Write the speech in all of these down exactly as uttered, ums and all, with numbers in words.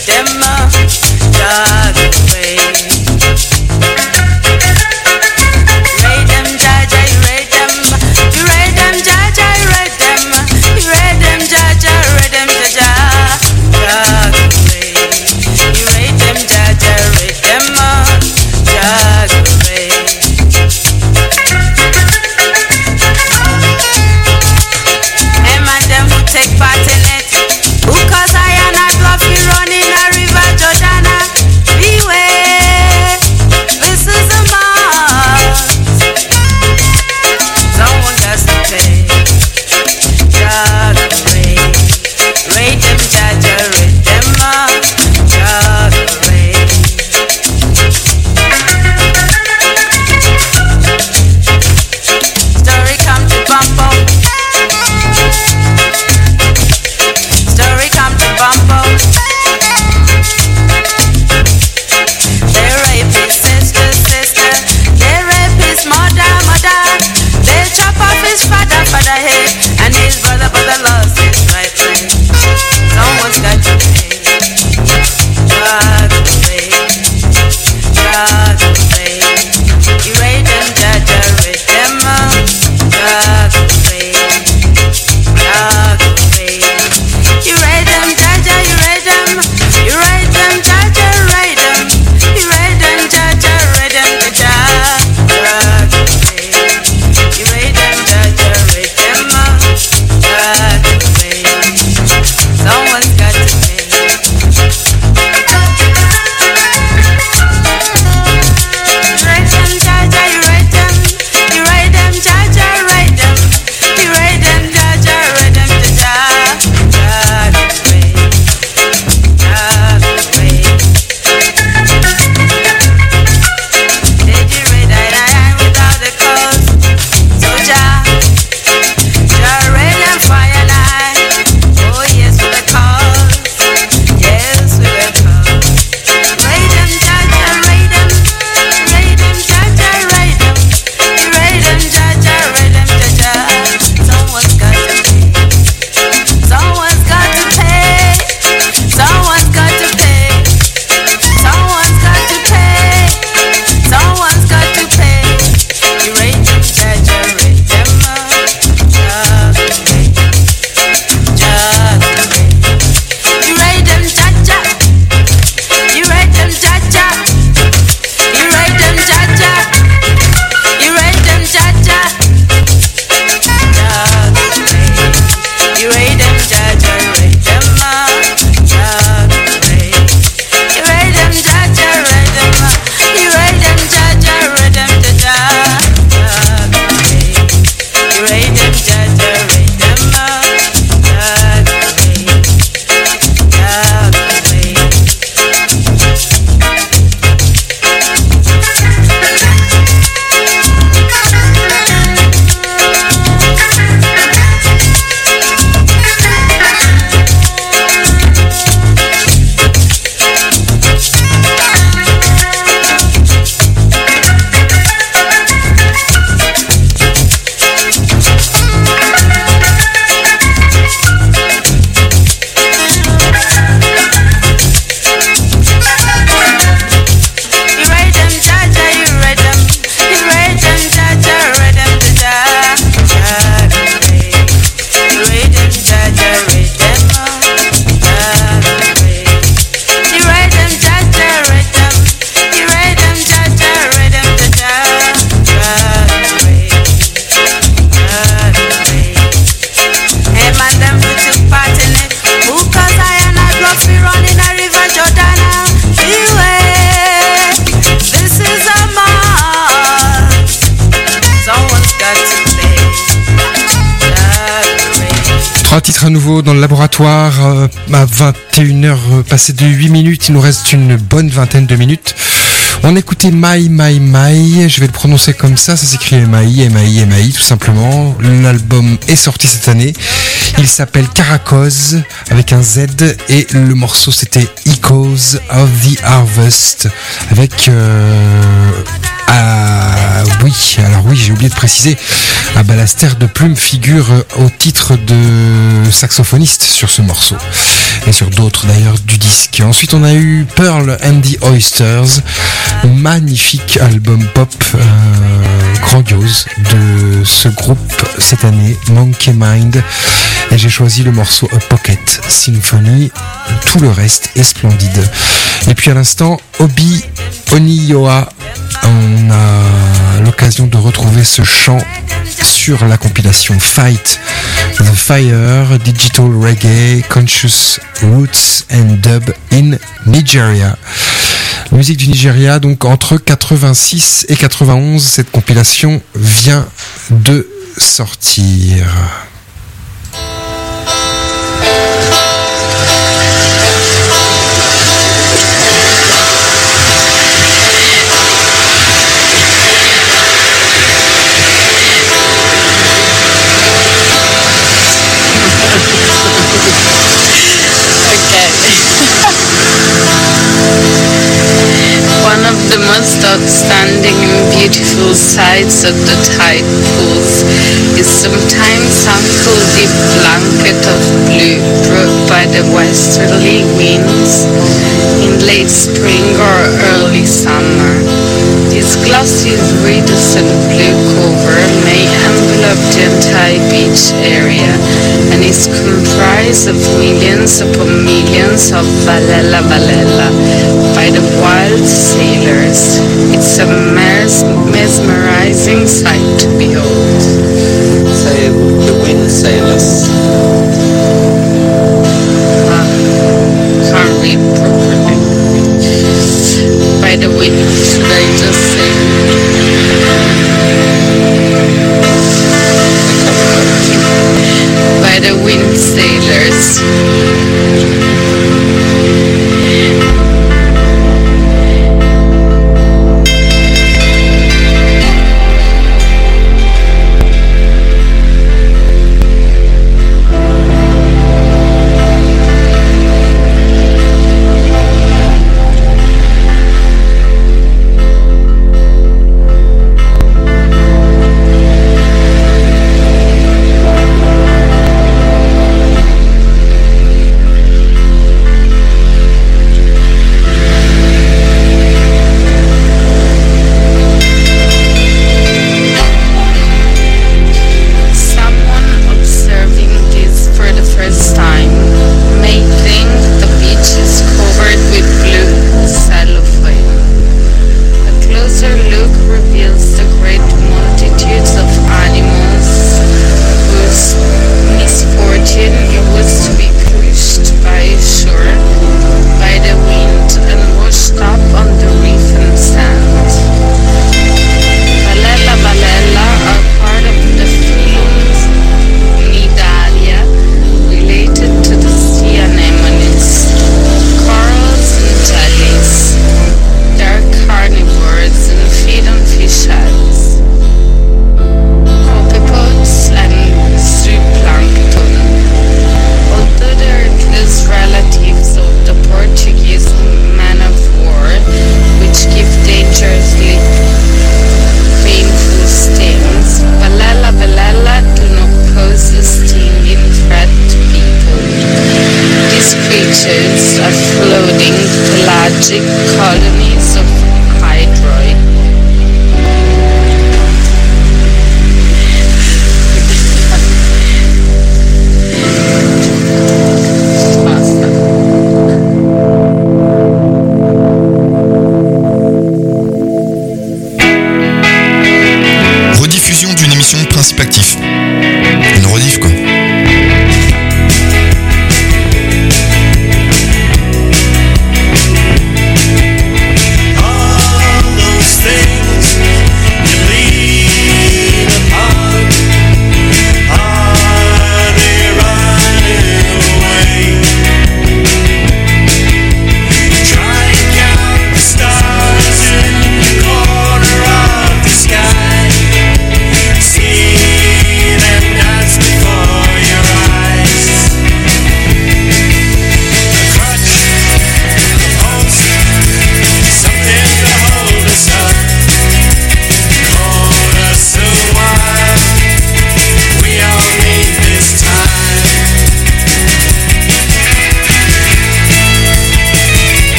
Trois titres à nouveau dans le laboratoire euh, à vingt et une heures euh, passées de huit minutes. Il nous reste une bonne vingtaine de minutes. On écoutait My My My, je vais le prononcer comme ça, ça s'écrit M A I, M A I, M A I tout simplement. L'album est sorti cette année, il s'appelle Caracos avec un Z et le morceau c'était Echoes of the Harvest avec... Euh, ah oui, alors oui, j'ai oublié de préciser, ah bah, la Stère de Plume figure au titre de saxophoniste sur ce morceau. et sur d'autres d'ailleurs du disque. Ensuite on a eu Pearl and the Oysters, magnifique album pop euh, grandiose de ce groupe cette année, Monkey Mind, et j'ai choisi le morceau A Pocket Symphony. Tout le reste est splendide. Et puis à l'instant, Obi Oniyoa, on a l'occasion de retrouver ce chant sur la compilation Fight the Fire, Digital Reggae, Conscious Roots and Dub in Nigeria. Musique du Nigeria, donc entre quatre-vingt-six et quatre-vingt-onze, cette compilation vient de sortir. One of the most outstanding and beautiful sights of the tide pools is sometimes uncle deep blanket of blue brought by the westerly winds in late spring or early summer. This glossy iridescent blue cover may envelop the entire beach area and is comprised of millions upon millions of balela balela by the wild sailors. It's a mes- mesmerizing sight to behold. Say the wind sailors. Ah, can't read properly. By the wind, should I just say? By the wind sailors. Colonies of hydroid. Rediffusion d'une émission de Principe Actif. Une rediff quoi.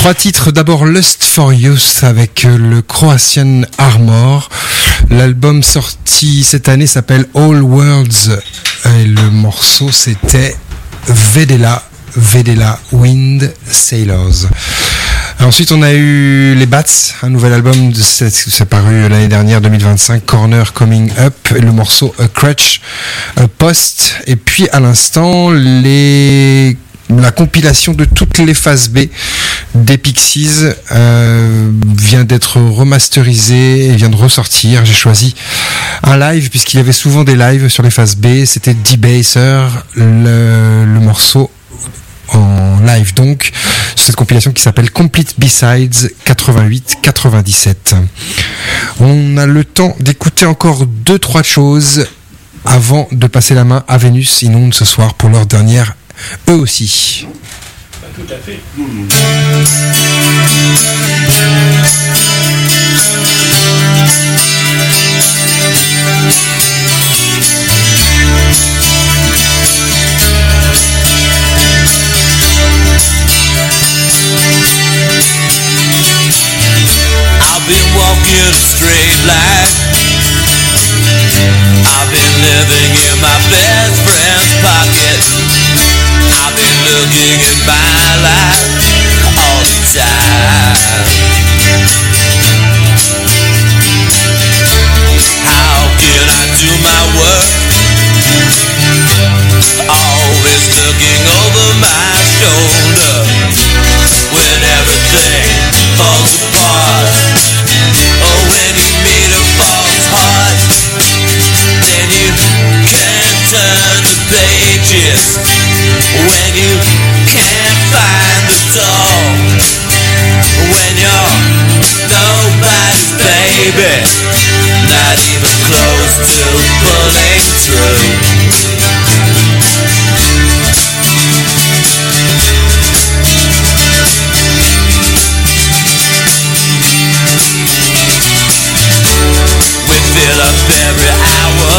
Trois titres, d'abord Lust for Youth avec le Croatian Armor. L'album sorti cette année s'appelle All Worlds et le morceau c'était Vedela, Vedela Wind Sailors. Ensuite on a eu les Bats, un nouvel album de cette, c'est paru l'année dernière deux mille vingt-cinq, Corner Coming Up, et le morceau A Crutch, A Post, et puis à l'instant les la compilation de toutes les phases B des Pixies euh, vient d'être remasterisée et vient de ressortir. J'ai choisi un live puisqu'il y avait souvent des lives sur les phases B. C'était Debaser, le, le morceau en live donc sur cette compilation qui s'appelle Complete B-Sides quatre-vingt-huit quatre-vingt-dix-sept. On a le temps d'écouter encore deux trois choses avant de passer la main à Vénus Inonde ce soir pour leur dernière eux aussi. Tout à fait. I've been walking a straight line. I've been living in my best friend's pocket. I've been looking at my life all the time. How can I do my work? Always looking over my shoulder. When everything falls apart, or when you meet a false heart, then you can't turn the pages. When you can't find the door, when you're nobody's baby, not even close to pulling through. We fill up every hour,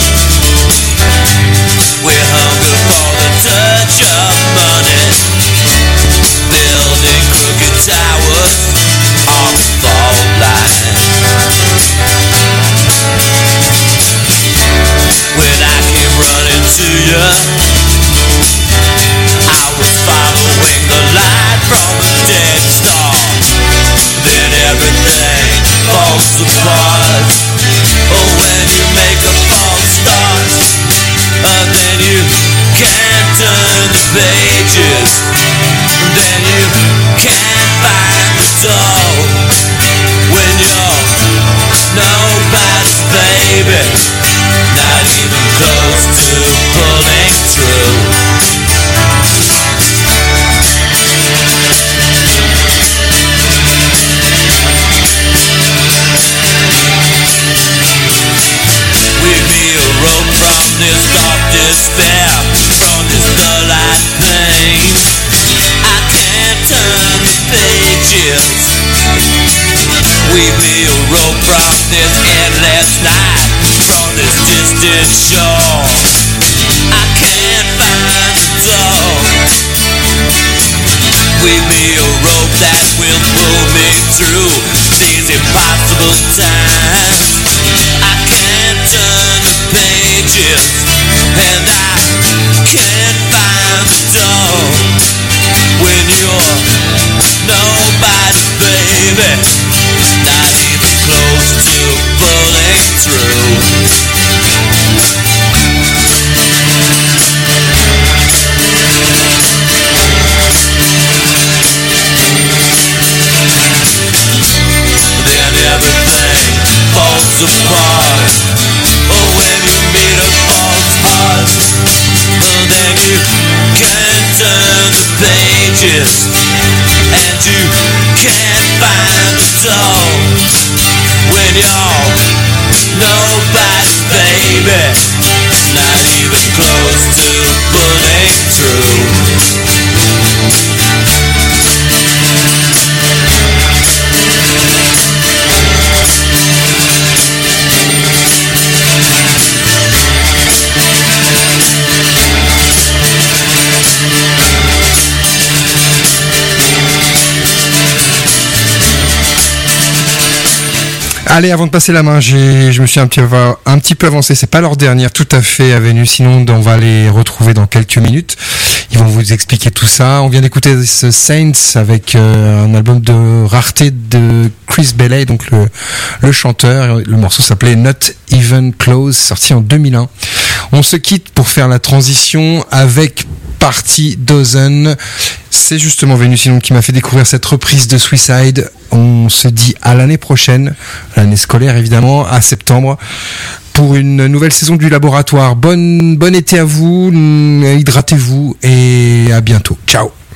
we hunger for the touch of money, building crooked towers on the fault line. When I came running to you, I was following the light from a dead star. Then everything falls apart. Oh, when you make a false start, and then you can't turn the pages, then you can't find the door. When you're nobody's baby, not even close to pulling through. We'd be a rope from this dark despair, from this dull-eyed pain. I can't turn the pages. We've be a rope from this endless night, from this distant shore. I can't find the door. We've be a rope that will pull me through these impossible times. I can't turn the pages, and I can't find the door. When you're nobody's baby, not even close to pulling through. Then everything falls apart. Oh, when you meet a false heart, oh, then you can't turn the pages, and you can't find the door. When you're nobody's baby, not even close to pulling through. Allez, avant de passer la main, j'ai, je me suis un petit, un petit peu avancé. C'est pas leur dernière, tout à fait, à Vénus. Sinon, on va les retrouver dans quelques minutes. Ils vont vous expliquer tout ça. On vient d'écouter ce Saints avec euh, un album de rareté de Chris Bailey, donc le, le chanteur. Le morceau s'appelait Not Even Close, sorti en deux mille un. On se quitte pour faire la transition avec Party Dozen. C'est justement Vénus Inonde qui m'a fait découvrir cette reprise de Suicide. On se dit à l'année prochaine, l'année scolaire évidemment, à septembre, pour une nouvelle saison du laboratoire. Bonne, bon été à vous, hydratez-vous et à bientôt. Ciao.